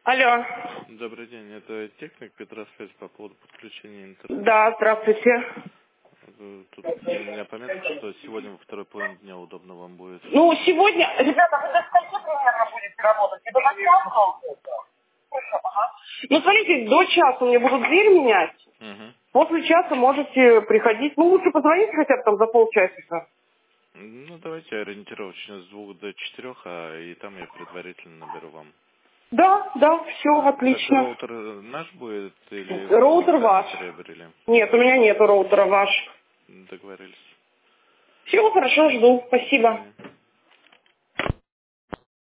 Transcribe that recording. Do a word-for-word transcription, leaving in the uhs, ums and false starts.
Алло. Добрый день, это техник Петросвязь по поводу подключения интернета. Да, здравствуйте. Тут у меня пометка, что сегодня во второй половине дня удобно вам будет. Ну, сегодня, ребята, вы до скольки примерно будете работать? Либо до часу? Ага. Ну, смотрите, до часа мне будут дверь менять. Угу. После часа можете приходить. Ну, лучше позвоните хотя бы там за полчасика. Ну, давайте ориентировочно с двух до четырех, а и там я предварительно наберу вам. Да, да, все А, это отлично. роутер наш будет или вы Роутер ваш. сами приобрели? Нет, у меня нету роутера ваш. Договорились. Все, хорошо, жду. До Спасибо. свидания.